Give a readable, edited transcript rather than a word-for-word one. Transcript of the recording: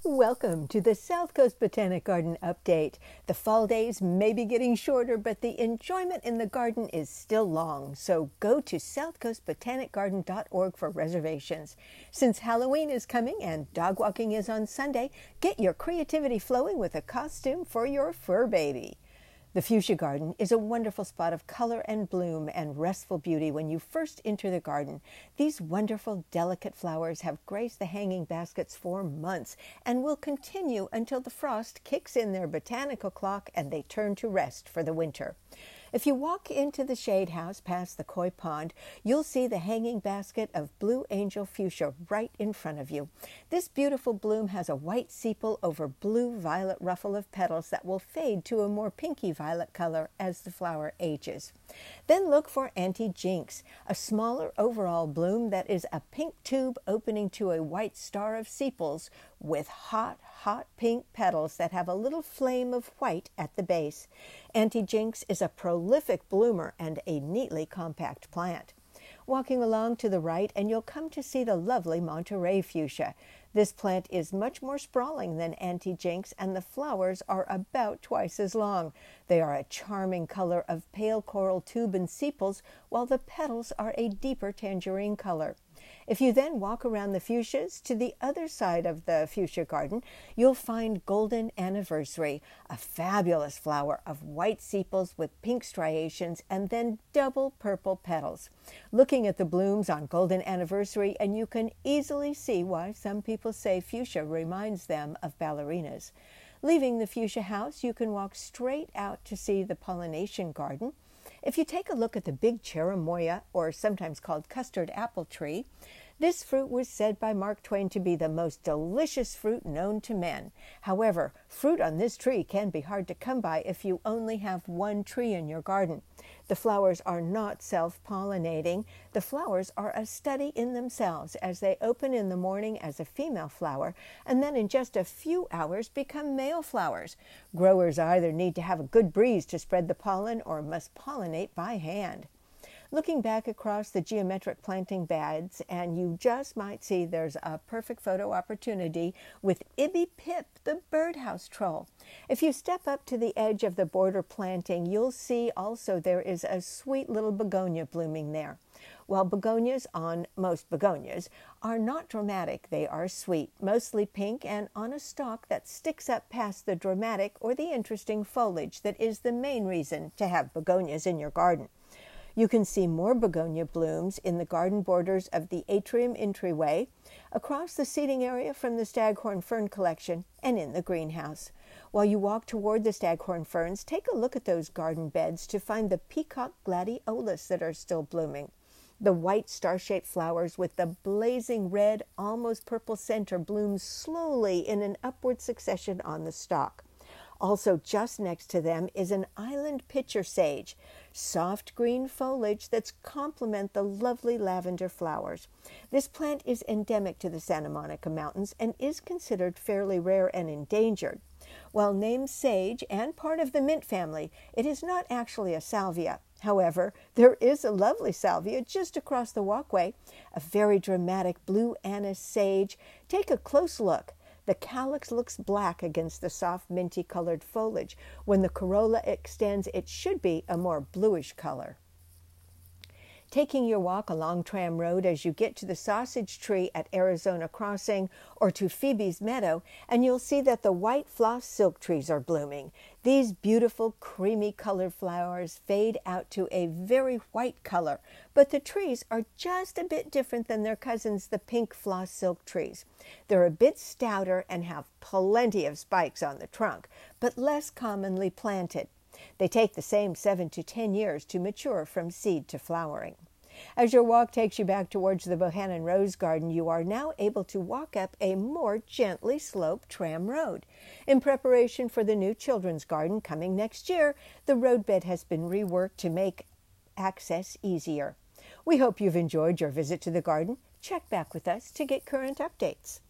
Welcome to the South Coast Botanic Garden Update. The fall days may be getting shorter, but the enjoyment in the garden is still long, so go to southcoastbotanicgarden.org for reservations. Since Halloween is coming and dog walking is on Sunday, get your creativity flowing with a costume for your fur baby. The Fuchsia Garden is a wonderful spot of color and bloom and restful beauty when you first enter the garden. These wonderful, delicate flowers have graced the hanging baskets for months and will continue until the frost kicks in their botanical clock and they turn to rest for the winter. If you walk into the shade house past the koi pond, you'll see the hanging basket of Blue Angel Fuchsia right in front of you. This beautiful bloom has a white sepal over blue-violet ruffle of petals that will fade to a more pinky violet color as the flower ages. Then look for Auntie Jinx, a smaller overall bloom that is a pink tube opening to a white star of sepals with hot pink petals that have a little flame of white at the base. Auntie Jinx is a prolific bloomer and a neatly compact plant. Walking along to the right and you'll come to see the lovely Monterey Fuchsia. This plant is much more sprawling than Auntie Jinx and the flowers are about twice as long. They are a charming color of pale coral tube and sepals while the petals are a deeper tangerine color. If you then walk around the fuchsias to the other side of the fuchsia garden, you'll find Golden Anniversary, a fabulous flower of white sepals with pink striations and then double purple petals. Looking at the blooms on Golden Anniversary, and you can easily see why some people say fuchsia reminds them of ballerinas. Leaving the fuchsia house, you can walk straight out to see the pollination garden. If you take a look at the big cherimoya, or sometimes called custard apple tree, this fruit was said by Mark Twain to be the most delicious fruit known to men. However, fruit on this tree can be hard to come by if you only have one tree in your garden. The flowers are not self-pollinating. The flowers are a study in themselves as they open in the morning as a female flower and then in just a few hours become male flowers. Growers either need to have a good breeze to spread the pollen or must pollinate by hand. Looking back across the geometric planting beds, and you just might see there's a perfect photo opportunity with Ibby Pip, the birdhouse troll. If you step up to the edge of the border planting, you'll see also there is a sweet little begonia blooming there. While begonias on most begonias are not dramatic, they are sweet, mostly pink and on a stalk that sticks up past the dramatic or the interesting foliage that is the main reason to have begonias in your garden. You can see more begonia blooms in the garden borders of the atrium entryway, across the seating area from the staghorn fern collection, and in the greenhouse. While you walk toward the staghorn ferns, take a look at those garden beds to find the peacock gladiolus that are still blooming. The white star-shaped flowers with the blazing red, almost purple center bloom slowly in an upward succession on the stalk. Also just next to them is an island pitcher sage, soft green foliage that's complement the lovely lavender flowers. This plant is endemic to the Santa Monica Mountains and is considered fairly rare and endangered. While named sage and part of the mint family, it is not actually a salvia. However, there is a lovely salvia just across the walkway, a very dramatic blue anise sage. Take a close look. The calyx looks black against the soft minty-colored foliage. When the corolla extends, it should be a more bluish color. Taking your walk along Tram Road as you get to the sausage tree at Arizona Crossing or to Phoebe's Meadow, and you'll see that the white floss silk trees are blooming. These beautiful creamy colored flowers fade out to a very white color, but the trees are just a bit different than their cousins, the pink floss silk trees. They're a bit stouter and have plenty of spikes on the trunk, but less commonly planted. They take the same 7 to 10 years to mature from seed to flowering. As your walk takes you back towards the Bohannon Rose Garden, you are now able to walk up a more gently sloped tram road. In preparation for the new children's garden coming next year, the roadbed has been reworked to make access easier. We hope you've enjoyed your visit to the garden. Check back with us to get current updates.